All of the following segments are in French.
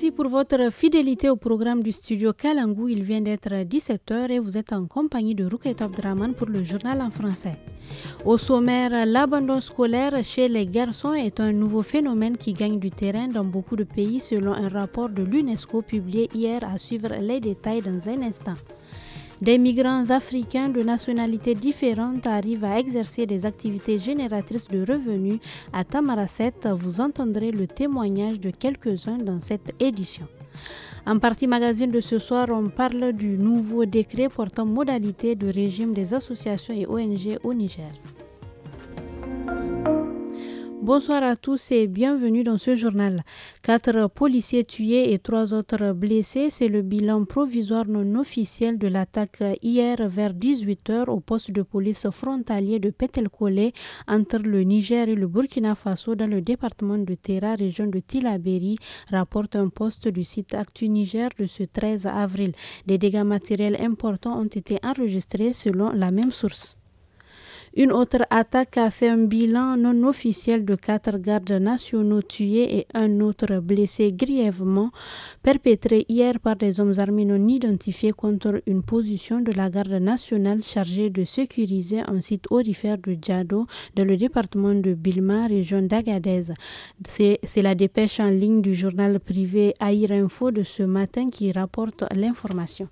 Merci pour votre fidélité au programme du studio Kalangu. Il vient d'être 17h et vous êtes en compagnie de Rukaita Abdraman pour le journal en français. Au sommaire, l'abandon scolaire chez les garçons est un nouveau phénomène qui gagne du terrain dans beaucoup de pays selon un rapport de l'UNESCO publié hier. À suivre les détails dans un instant. Des migrants africains de nationalités différentes arrivent à exercer des activités génératrices de revenus à Tamaracet. Vous entendrez le témoignage de quelques-uns dans cette édition. En partie magazine de ce soir, on parle du nouveau décret portant modalité de régime des associations et ONG au Niger. Bonsoir à tous et bienvenue dans ce journal. 4 policiers tués et 3 autres blessés, c'est le bilan provisoire non officiel de l'attaque hier vers 18h au poste de police frontalier de Petelkole entre le Niger et le Burkina Faso dans le département de Terra, région de Tillabéri, rapporte un poste du site Actu Niger de ce 13 avril. Des dégâts matériels importants ont été enregistrés selon la même source. Une autre attaque a fait un bilan non officiel de 4 gardes nationaux tués et un autre blessé grièvement, perpétré hier par des hommes armés non identifiés contre une position de la garde nationale chargée de sécuriser un site aurifère de Djado dans le département de Bilma, région d'Agadez. C'est la dépêche en ligne du journal privé Air Info de ce matin qui rapporte l'information.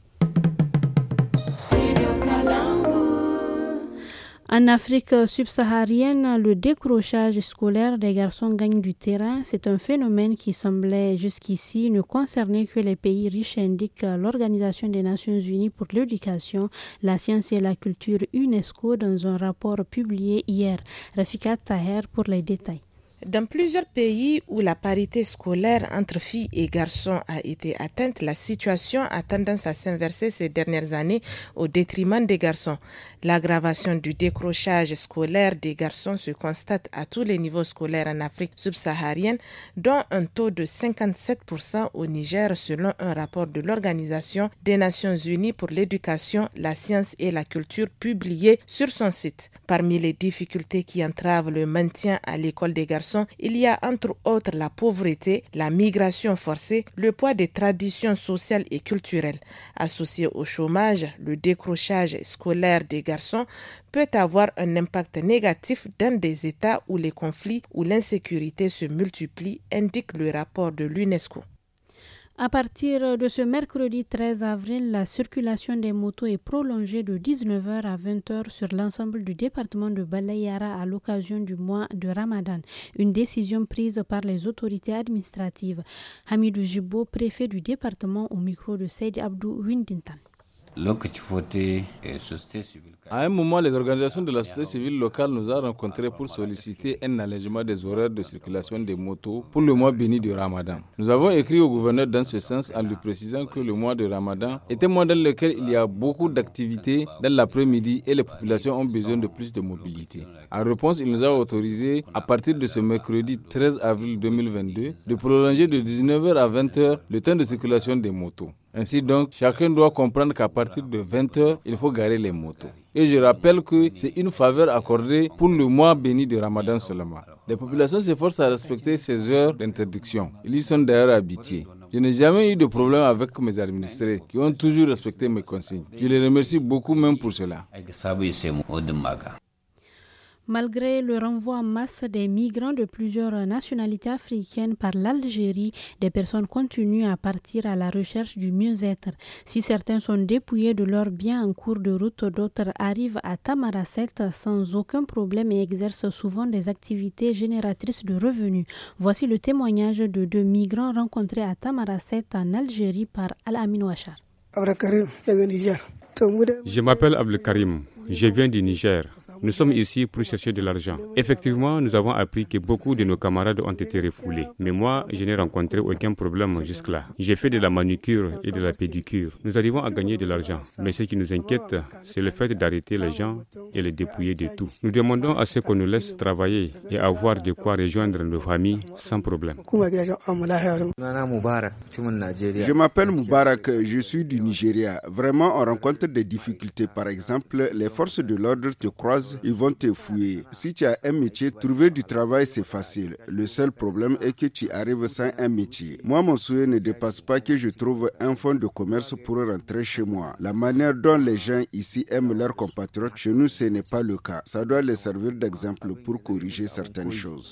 En Afrique subsaharienne, le décrochage scolaire des garçons gagne du terrain. C'est un phénomène qui semblait jusqu'ici ne concerner que les pays riches, indique l'Organisation des Nations Unies pour l'éducation, la science et la culture UNESCO dans un rapport publié hier. Rafika Taher pour les détails. Dans plusieurs pays où la parité scolaire entre filles et garçons a été atteinte, la situation a tendance à s'inverser ces dernières années au détriment des garçons. L'aggravation du décrochage scolaire des garçons se constate à tous les niveaux scolaires en Afrique subsaharienne, dont un taux de 57% au Niger selon un rapport de l'Organisation des Nations Unies pour l'éducation, la science et la culture publié sur son site. Parmi les difficultés qui entravent le maintien à l'école des garçons, il y a entre autres la pauvreté, la migration forcée, le poids des traditions sociales et culturelles. Associé au chômage, le décrochage scolaire des garçons peut avoir un impact négatif dans des États où les conflits ou l'insécurité se multiplient, indique le rapport de l'UNESCO. À partir de ce mercredi 13 avril, la circulation des motos est prolongée de 19h à 20h sur l'ensemble du département de Balayara à l'occasion du mois de Ramadan. Une décision prise par les autorités administratives. Hamidou Jibo, préfet du département, au micro de Seyd Abdou Windintan. À un moment, les organisations de la société civile locale nous ont rencontrés pour solliciter un allègement des horaires de circulation des motos pour le mois béni de Ramadan. Nous avons écrit au gouverneur dans ce sens en lui précisant que le mois de Ramadan est un mois dans lequel il y a beaucoup d'activités dans l'après-midi et les populations ont besoin de plus de mobilité. En réponse, il nous a autorisé, à partir de ce mercredi 13 avril 2022, de prolonger de 19h à 20h le temps de circulation des motos. Ainsi donc, chacun doit comprendre qu'à partir de 20h, il faut garer les motos. Et je rappelle que c'est une faveur accordée pour le mois béni de Ramadan seulement. Les populations s'efforcent à respecter ces heures d'interdiction. Ils y sont d'ailleurs habitués. Je n'ai jamais eu de problème avec mes administrés qui ont toujours respecté mes consignes. Je les remercie beaucoup même pour cela. Malgré le renvoi en masse des migrants de plusieurs nationalités africaines par l'Algérie, des personnes continuent à partir à la recherche du mieux-être. Si certains sont dépouillés de leurs biens en cours de route, d'autres arrivent à Tamaracet sans aucun problème et exercent souvent des activités génératrices de revenus. Voici le témoignage de 2 migrants rencontrés à Tamaracet en Algérie par Al-Amin Ouachar. Je m'appelle Abdel Karim, je viens du Niger. Nous sommes ici pour chercher de l'argent. Effectivement, nous avons appris que beaucoup de nos camarades ont été refoulés. Mais moi, je n'ai rencontré aucun problème jusque-là. J'ai fait de la manucure et de la pédicure. Nous arrivons à gagner de l'argent. Mais ce qui nous inquiète, c'est le fait d'arrêter les gens et les dépouiller de tout. Nous demandons à ceux qu'on nous laisse travailler et avoir de quoi rejoindre nos familles sans problème. Je m'appelle Moubarak, je suis du Nigeria. Vraiment, on rencontre des difficultés. Par exemple, les forces de l'ordre te croisent choses, ils vont te fouiller. Si tu as un métier, trouver du travail, c'est facile. Le seul problème est que tu arrives sans un métier. Moi, mon souhait ne dépasse pas que je trouve un fonds de commerce pour rentrer chez moi. La manière dont les gens ici aiment leurs compatriotes, chez nous, ce n'est pas le cas. Ça doit les servir d'exemple pour corriger certaines choses.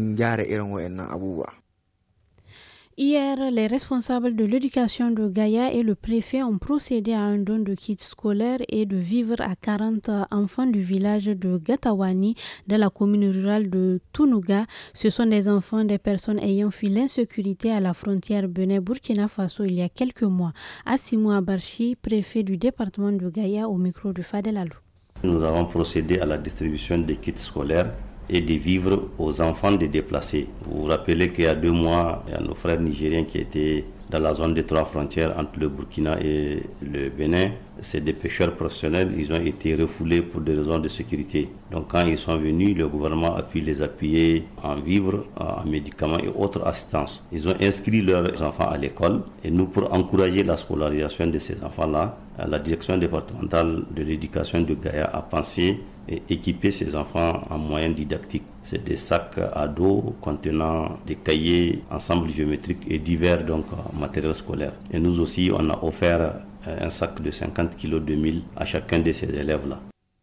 Hier, les responsables de l'éducation de Gaïa et le préfet ont procédé à un don de kits scolaires et de vivres à 40 enfants du village de Gatawani dans la commune rurale de Tunuga. Ce sont des enfants des personnes ayant fui l'insécurité à la frontière Bénin-Burkina Faso il y a quelques mois. Assimou Abarchi, préfet du département de Gaïa, au micro de Fadel Alou. Nous avons procédé à la distribution des kits scolaires et des vivres aux enfants des déplacés. Vous vous rappelez qu'il y a 2 mois, il y a nos frères nigériens qui étaient dans la zone des 3 frontières entre le Burkina et le Bénin. C'est des pêcheurs professionnels, ils ont été refoulés pour des raisons de sécurité. Donc quand ils sont venus, le gouvernement a pu les appuyer en vivres, en médicaments et autres assistances. Ils ont inscrit leurs enfants à l'école et nous, pour encourager la scolarisation de ces enfants-là, la direction départementale de l'éducation de Gaïa a pensé et équiper ces enfants en moyens didactiques. C'est des sacs à dos contenant des cahiers, ensembles géométriques et divers matériels scolaires. Et nous aussi, on a offert un sac de 50 kg de mil à chacun de ces élèves-là.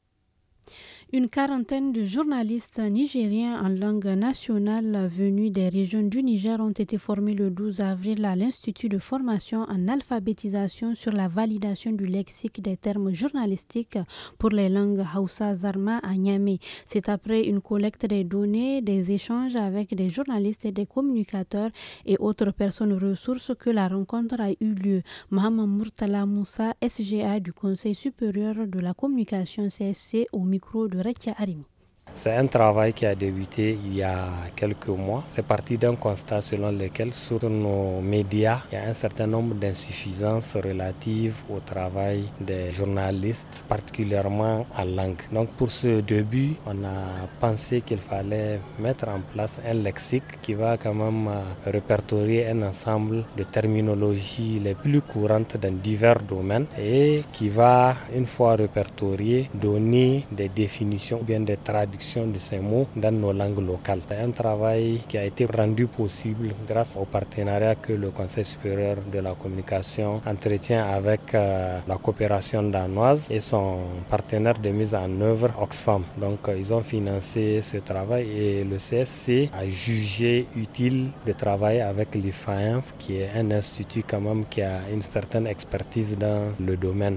Une quarantaine de journalistes nigériens en langue nationale venus des régions du Niger ont été formés le 12 avril à l'Institut de formation en alphabétisation sur la validation du lexique des termes journalistiques pour les langues Hausa Zarma à Niamey. C'est après une collecte des données, des échanges avec des journalistes et des communicateurs et autres personnes ressources que la rencontre a eu lieu. Mohamed Murtala Moussa, SGA du Conseil supérieur de la communication CSC, au micro de Rekia Arimi. C'est un travail qui a débuté il y a quelques mois. C'est parti d'un constat selon lequel sur nos médias, il y a un certain nombre d'insuffisances relatives au travail des journalistes, particulièrement en langue. Donc pour ce début, on a pensé qu'il fallait mettre en place un lexique qui va quand même répertorier un ensemble de terminologies les plus courantes dans divers domaines et qui va, une fois répertorié, donner des définitions ou bien des traductions de ces mots dans nos langues locales. C'est un travail qui a été rendu possible grâce au partenariat que le Conseil supérieur de la communication entretient avec la coopération danoise et son partenaire de mise en œuvre Oxfam. Donc ils ont financé ce travail et le CSC a jugé utile de travailler avec l'IFAINF, qui est un institut quand même qui a une certaine expertise dans le domaine.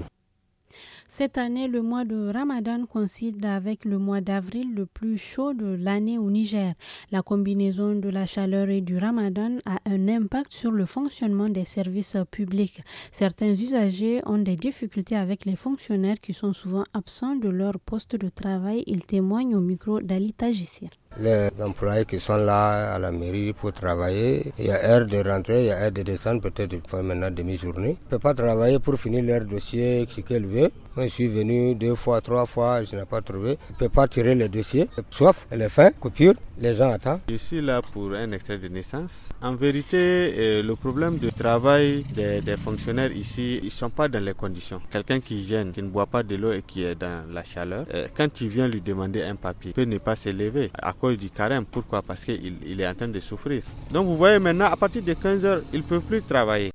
Cette année, le mois de Ramadan coïncide avec le mois d'avril le plus chaud de l'année au Niger. La combinaison de la chaleur et du Ramadan a un impact sur le fonctionnement des services publics. Certains usagers ont des difficultés avec les fonctionnaires qui sont souvent absents de leur poste de travail. Ils témoignent au micro d'Ali Tajissir. Les employés qui sont là à la mairie pour travailler, il y a heure de rentrée, il y a heure de descendre, peut-être ils font maintenant demi-journée. Ils ne peuvent pas travailler pour finir leur dossier, ce qu'ils veulent. Moi, je suis venu 2 fois, 3 fois, je n'ai pas trouvé. Ils ne peuvent pas tirer le dossier, sauf les fins, coupure, les gens attendent. Je suis là pour un extrait de naissance. En vérité, le problème de travail des fonctionnaires ici, ils ne sont pas dans les conditions. Quelqu'un qui gêne, qui ne boit pas de l'eau et qui est dans la chaleur, quand tu viens lui demander un papier, il peut ne pas se lever à cause du carême. Pourquoi? Parce qu'il est en train de souffrir. Donc vous voyez maintenant, à partir de 15h, ils ne peuvent plus travailler.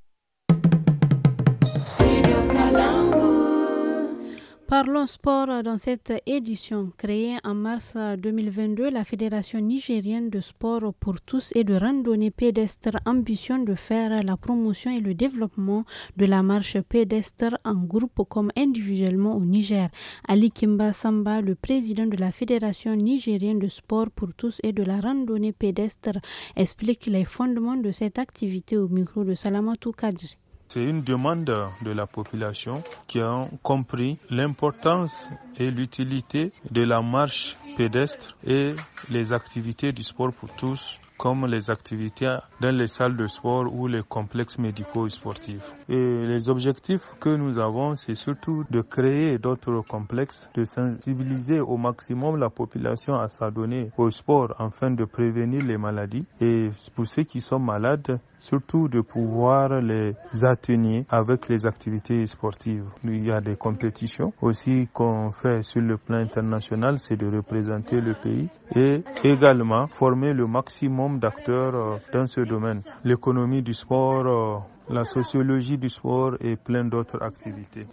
Parlons sport dans cette édition. Créée en mars 2022, la Fédération nigérienne de sport pour tous et de randonnée pédestre ambitionne de faire la promotion et le développement de la marche pédestre en groupe comme individuellement au Niger. Ali Kimba Samba, le président de la Fédération nigérienne de sport pour tous et de la randonnée pédestre, explique les fondements de cette activité au micro de Salamatou Kadri. C'est une demande de la population qui a compris l'importance et l'utilité de la marche pédestre et les activités du sport pour tous comme les activités dans les salles de sport ou les complexes médicaux et sportifs. Et les objectifs que nous avons, c'est surtout de créer d'autres complexes, de sensibiliser au maximum la population à s'adonner au sport afin de prévenir les maladies. Et pour ceux qui sont malades, surtout de pouvoir les atténuer avec les activités sportives. Il y a des compétitions aussi qu'on fait sur le plan international, c'est de représenter le pays et également former le maximum d'acteurs dans ce domaine. L'économie du sport, la sociologie du sport et plein d'autres activités.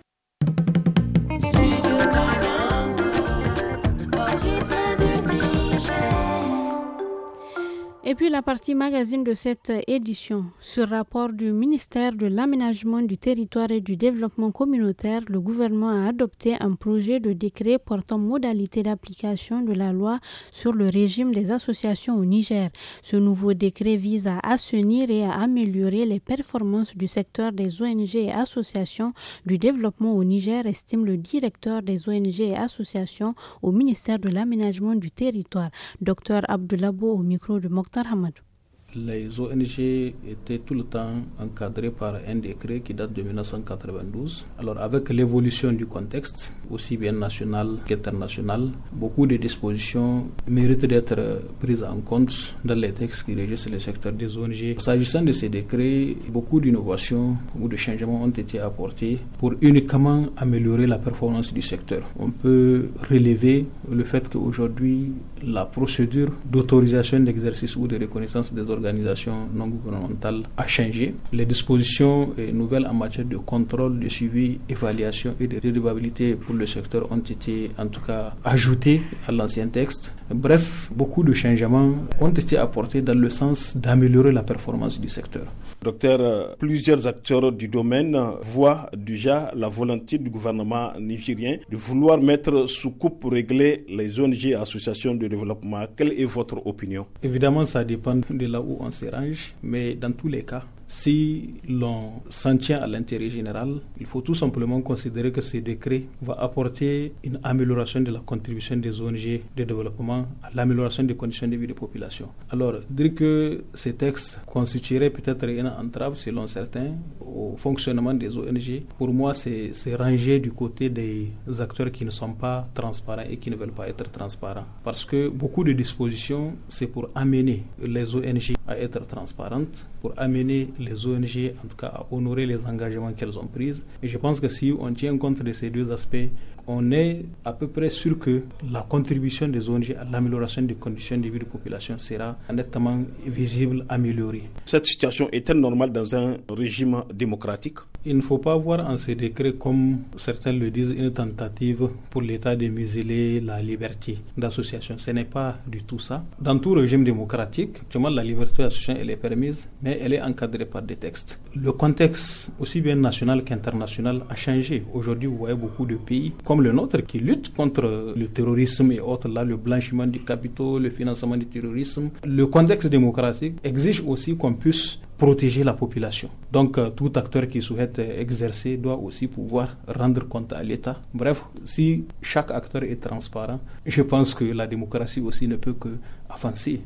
Et puis la partie magazine de cette édition. Sur rapport du ministère de l'Aménagement du Territoire et du Développement Communautaire, le gouvernement a adopté un projet de décret portant modalité d'application de la loi sur le régime des associations au Niger. Ce nouveau décret vise à assainir et à améliorer les performances du secteur des ONG et associations du développement au Niger, estime le directeur des ONG et associations au ministère de l'Aménagement du Territoire, Dr Abdoulabo, au micro de Mokhtar Hamadou. Les ONG étaient tout le temps encadrées par un décret qui date de 1992. Alors avec l'évolution du contexte, aussi bien national qu'international, beaucoup de dispositions méritent d'être prises en compte dans les textes qui régissent le secteur des ONG. S'agissant de ces décrets, beaucoup d'innovations ou de changements ont été apportés pour uniquement améliorer la performance du secteur. On peut relever le fait qu'aujourd'hui, la procédure d'autorisation d'exercice ou de reconnaissance des organisations non gouvernementales a changé. Les dispositions nouvelles en matière de contrôle, de suivi, évaluation et de redevabilité pour le secteur ont été en tout cas ajoutées à l'ancien texte. Bref, beaucoup de changements ont été apportés dans le sens d'améliorer la performance du secteur. Docteur, plusieurs acteurs du domaine voient déjà la volonté du gouvernement nigérien de vouloir mettre sous coupe pour régler les ONG et associations de développement. Quelle est votre opinion? Évidemment, ça dépend de là où on se range, mais dans tous les cas, si l'on s'en tient à l'intérêt général, il faut tout simplement considérer que ce décret va apporter une amélioration de la contribution des ONG de développement à l'amélioration des conditions de vie des populations. Alors, dire que ces textes constitueraient peut-être une entrave, selon certains, au fonctionnement des ONG, pour moi, c'est ranger du côté des acteurs qui ne sont pas transparents et qui ne veulent pas être transparents. Parce que beaucoup de dispositions, c'est pour amener les ONG à être transparentes, pour amener les ONG, en tout cas, à honorer les engagements qu'elles ont pris. Et je pense que si on tient compte de ces deux aspects, on est à peu près sûr que la contribution des ONG à l'amélioration des conditions de vie de la population sera nettement visible, améliorée. Cette situation est-elle normale dans un régime démocratique? Il ne faut pas voir en ces décrets, comme certains le disent, une tentative pour l'État de museler la liberté d'association. Ce n'est pas du tout ça. Dans tout régime démocratique, actuellement, la liberté d'association elle est permise, mais elle est encadrée par des textes. Le contexte, aussi bien national qu'international, a changé. Aujourd'hui, vous voyez beaucoup de pays, comme le nôtre, qui luttent contre le terrorisme et autres, là, le blanchiment du capitaux, le financement du terrorisme. Le contexte démocratique exige aussi qu'on puisse protéger la population. Donc, tout acteur qui souhaite exercer doit aussi pouvoir rendre compte à l'État. Bref, si chaque acteur est transparent, je pense que la démocratie aussi ne peut que avancer.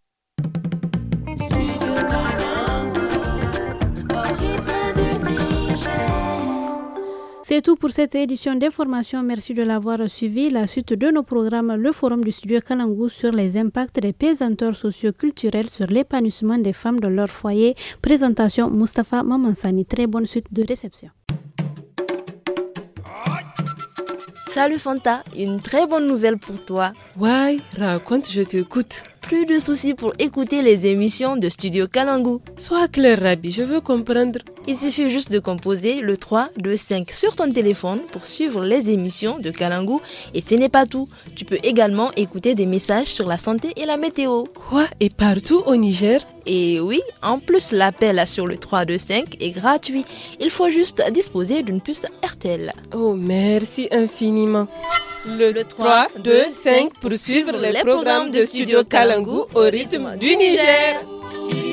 C'est tout pour cette édition d'information. Merci de l'avoir suivi. La suite de nos programmes, le forum du studio Kalangou sur les impacts des pesanteurs socio-culturels sur l'épanouissement des femmes dans leur foyer. Présentation Mustapha Mamansani. Très bonne suite de réception. Salut Fanta, une très bonne nouvelle pour toi. Ouais, raconte, je t'écoute. Plus de soucis pour écouter les émissions de Studio Kalangou. Sois clair, Rabi, je veux comprendre. Il suffit juste de composer le 325 sur ton téléphone pour suivre les émissions de Kalangou. Et ce n'est pas tout. Tu peux également écouter des messages sur la santé et la météo. Quoi? Et partout au Niger? Et oui, en plus, l'appel sur le 325 est gratuit. Il faut juste disposer d'une puce RTL. Oh, merci infiniment. Le 3, 2, 5 pour suivre les programmes de Studio Kalangou au rythme du Niger.